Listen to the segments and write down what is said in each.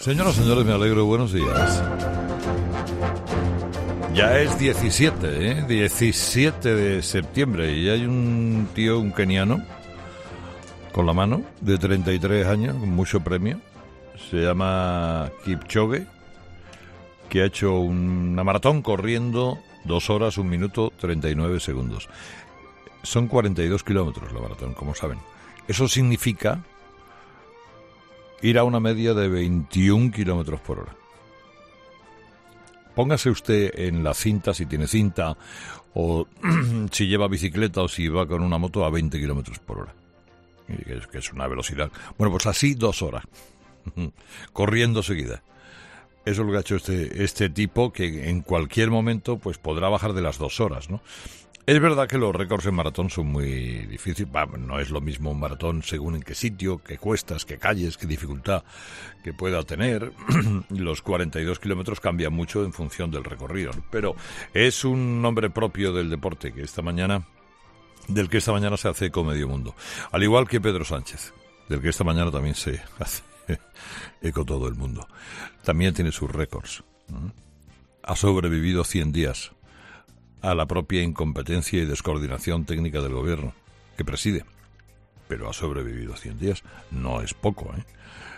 Señoras y señores, me alegro, buenos días. Ya es 17 de septiembre y hay un tío, un keniano, con la mano, de 33 años, con mucho premio. Se llama Kipchoge, que ha hecho una maratón corriendo 2 horas, 1 minuto, 39 segundos. Son 42 kilómetros la maratón, como saben. Eso significa ir a una media de 21 kilómetros por hora. Póngase usted en la cinta, si tiene cinta, o si lleva bicicleta o si va con una moto a 20 kilómetros por hora. Que es una velocidad. Bueno, pues así 2 horas, corriendo seguida. Eso es lo que ha hecho este tipo, que en cualquier momento pues podrá bajar de las 2 horas, ¿no? Es verdad que los récords en maratón son muy difíciles. No es lo mismo un maratón según en qué sitio, qué cuestas, qué calles, qué dificultad que pueda tener. Los 42 kilómetros cambian mucho en función del recorrido, ¿no? Pero es un nombre propio del deporte del que esta mañana se hace eco medio mundo. Al igual que Pedro Sánchez, del que esta mañana también se hace eco todo el mundo. También tiene sus récords, ¿no? Ha sobrevivido 100 días a la propia incompetencia y descoordinación técnica del gobierno que preside. Pero ha sobrevivido 100 días. No es poco, ¿eh?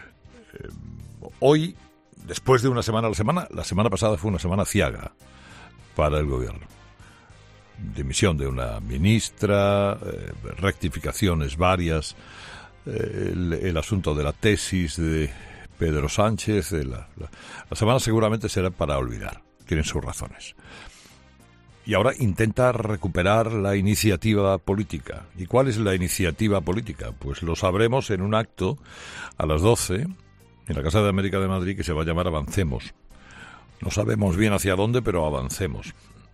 Hoy, después de una semana, la semana pasada fue una semana ciaga para el gobierno. Dimisión de una ministra, rectificaciones varias, el asunto de la tesis de Pedro Sánchez. La semana seguramente será para olvidar. Tienen sus razones. Y ahora intenta recuperar la iniciativa política. ¿Y cuál es la iniciativa política? Pues lo sabremos en un acto a las 12 en la Casa de América de Madrid, que se va a llamar Avancemos. No sabemos bien hacia dónde, pero avancemos.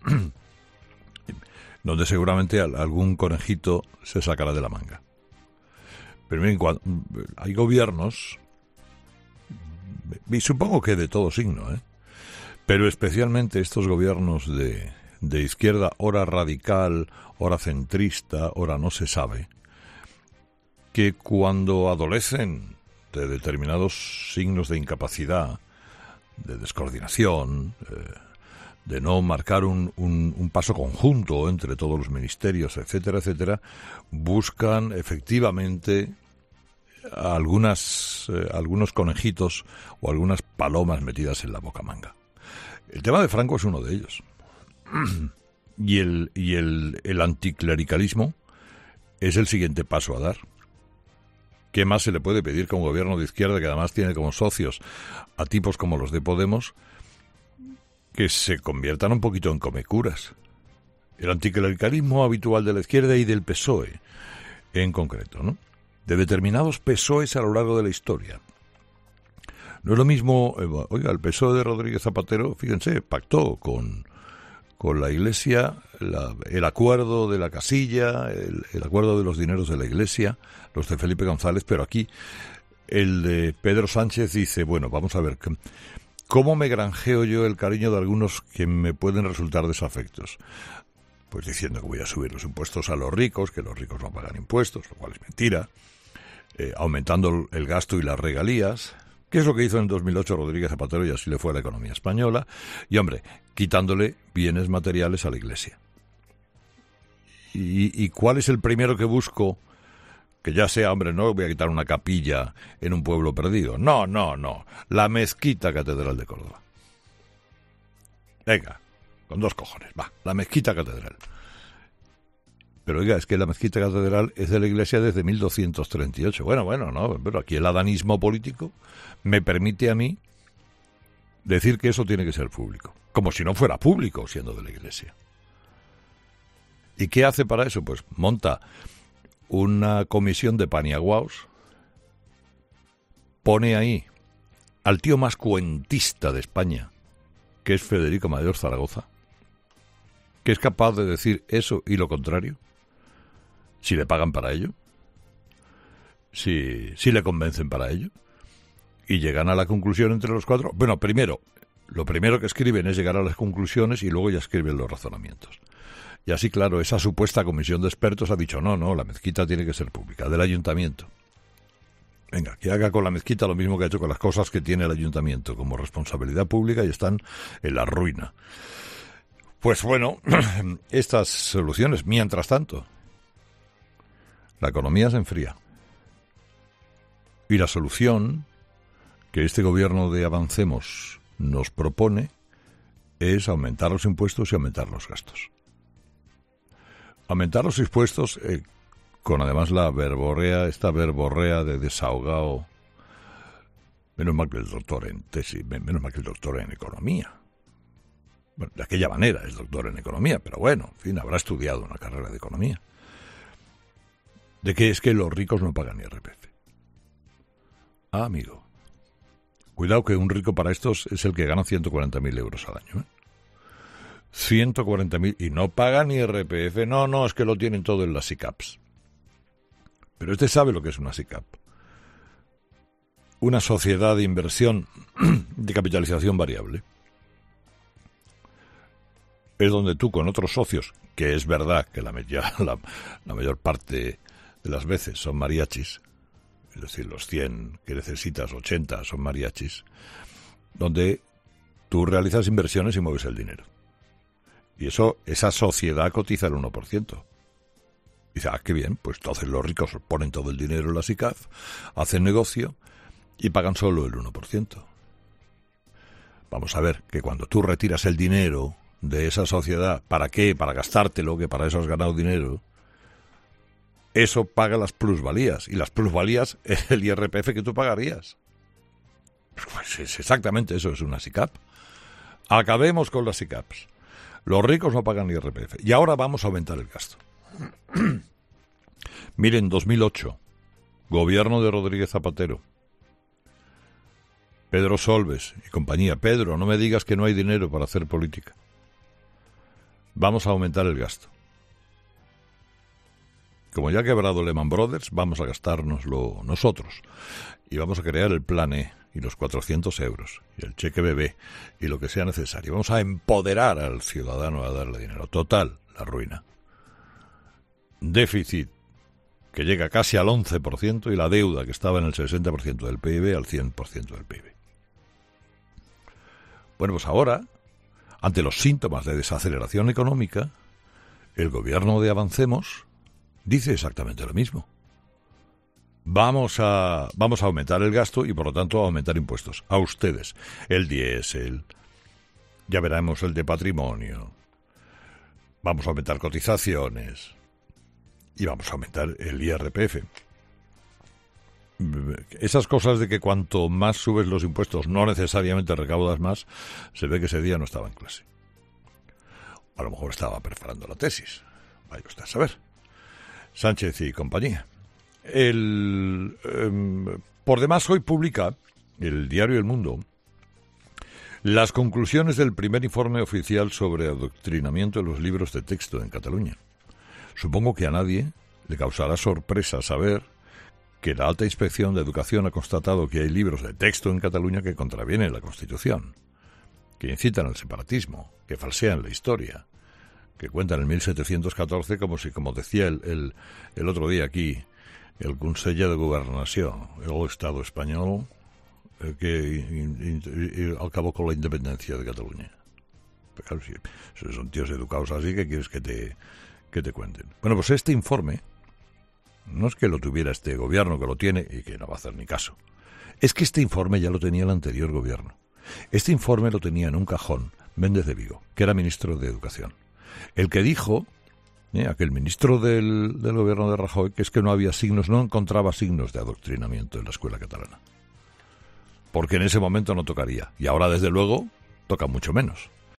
Donde seguramente algún conejito se sacará de la manga. Pero miren, hay gobiernos, y supongo que de todo signo, pero especialmente estos gobiernos de izquierda, ora radical, ora centrista, ora no se sabe, que cuando adolecen de determinados signos de incapacidad, de descoordinación, de no marcar un paso conjunto entre todos los ministerios, etcétera, etcétera, buscan efectivamente algunos conejitos o algunas palomas metidas en la bocamanga. El tema de Franco es uno de ellos. Y el anticlericalismo es el siguiente paso a dar. ¿Qué más se le puede pedir que un gobierno de izquierda, que además tiene como socios a tipos como los de Podemos, que se conviertan un poquito en comecuras? El anticlericalismo habitual de la izquierda y del PSOE en concreto, ¿no? De determinados PSOEs a lo largo de la historia. No es lo mismo, el PSOE de Rodríguez Zapatero, fíjense, pactó con la Iglesia el acuerdo de la casilla, el acuerdo de los dineros de la Iglesia, los de Felipe González, pero aquí el de Pedro Sánchez dice, bueno, vamos a ver, ¿cómo me granjeo yo el cariño de algunos que me pueden resultar desafectos? Pues diciendo que voy a subir los impuestos a los ricos, que los ricos no pagan impuestos, lo cual es mentira, aumentando el gasto y las regalías, que es lo que hizo en 2008 Rodríguez Zapatero, y así le fue a la economía española, y hombre, quitándole bienes materiales a la Iglesia. ¿Y cuál es el primero que busco? Que ya sea, hombre, no voy a quitar una capilla en un pueblo perdido. No, la mezquita catedral de Córdoba. Venga, con 2 cojones, va, la mezquita catedral. Pero oiga, es que la mezquita catedral es de la Iglesia desde 1238. Bueno, no, pero aquí el adanismo político me permite a mí decir que eso tiene que ser público. Como si no fuera público siendo de la Iglesia. ¿Y qué hace para eso? Pues monta una comisión de paniaguaos, pone ahí al tío más cuentista de España, que es Federico Mayor Zaragoza, que es capaz de decir eso y lo contrario, si le pagan para ello, si le convencen para ello, y llegan a la conclusión entre los 4. Bueno, lo primero que escriben es llegar a las conclusiones y luego ya escriben los razonamientos. Y así, claro, esa supuesta comisión de expertos ha dicho, no, la mezquita tiene que ser pública, del ayuntamiento. Venga, que haga con la mezquita lo mismo que ha hecho con las cosas que tiene el ayuntamiento como responsabilidad pública y están en la ruina. Pues bueno, estas soluciones, mientras tanto, la economía se enfría. Y la solución que este gobierno de Avancemos nos propone es aumentar los impuestos y aumentar los gastos. Aumentar los impuestos con además esta verborrea de desahogado. Menos mal que el doctor en tesis, menos mal que el doctor en economía. Bueno, de aquella manera es doctor en economía, pero bueno, en fin, habrá estudiado una carrera de economía. De que es que los ricos no pagan IRPF. Ah, amigo. Cuidado que un rico para estos es el que gana 140.000 euros al año, 140.000 y no pagan IRPF. No, es que lo tienen todo en las SICAPs. Pero este sabe lo que es una SICAP. Una sociedad de inversión de capitalización variable. Es donde tú con otros socios, que es verdad que la mayor parte de las veces son mariachis, es decir, los 100 que necesitas, 80 son mariachis, donde tú realizas inversiones y mueves el dinero. Y esa sociedad cotiza el 1%. Dice, qué bien, pues entonces los ricos ponen todo el dinero en la SICAF, hacen negocio y pagan solo el 1%. Vamos a ver que cuando tú retiras el dinero de esa sociedad, ¿para qué? Para gastártelo, que para eso has ganado dinero. Eso paga las plusvalías, y las plusvalías es el IRPF que tú pagarías. Pues es exactamente eso, es una SICAP. Acabemos con las SICAPs. Los ricos no pagan IRPF. Y ahora vamos a aumentar el gasto. Miren, 2008, gobierno de Rodríguez Zapatero, Pedro Solbes y compañía. Pedro, no me digas que no hay dinero para hacer política. Vamos a aumentar el gasto. Como ya ha quebrado Lehman Brothers, vamos a gastárnoslo nosotros. Y vamos a crear el plan E y los 400 euros y el cheque bebé y lo que sea necesario. Vamos a empoderar al ciudadano a darle dinero. Total, la ruina. Déficit que llega casi al 11% y la deuda que estaba en el 60% del PIB al 100% del PIB. Bueno, pues ahora, ante los síntomas de desaceleración económica, el gobierno de Avancemos dice exactamente lo mismo. Vamos a aumentar el gasto y por lo tanto a aumentar impuestos. A ustedes. El diésel, ya veremos el de patrimonio. Vamos a aumentar cotizaciones. Y vamos a aumentar el IRPF. Esas cosas de que cuanto más subes los impuestos no necesariamente recaudas más, se ve que ese día no estaba en clase. A lo mejor estaba preparando la tesis. Vaya usted a saber. Sánchez y compañía. Por demás, hoy publica el diario El Mundo las conclusiones del primer informe oficial sobre adoctrinamiento de los libros de texto en Cataluña. Supongo que a nadie le causará sorpresa saber que la Alta Inspección de Educación ha constatado que hay libros de texto en Cataluña que contravienen la Constitución, que incitan al separatismo, que falsean la historia, que cuentan el 1714 como decía el otro día aquí el Conseller de Gobernación, el Estado español, que acabó con la independencia de Cataluña. Pero claro, si son tíos educados así, ¿qué quieres que te cuenten? Bueno, pues este informe no es que lo tuviera este gobierno, que lo tiene y que no va a hacer ni caso. Es que este informe ya lo tenía el anterior gobierno. Este informe lo tenía en un cajón Méndez de Vigo, que era ministro de Educación. El que dijo, aquel ministro del gobierno de Rajoy, que es que no encontraba signos de adoctrinamiento en la escuela catalana. Porque en ese momento no tocaría. Y ahora, desde luego, toca mucho menos.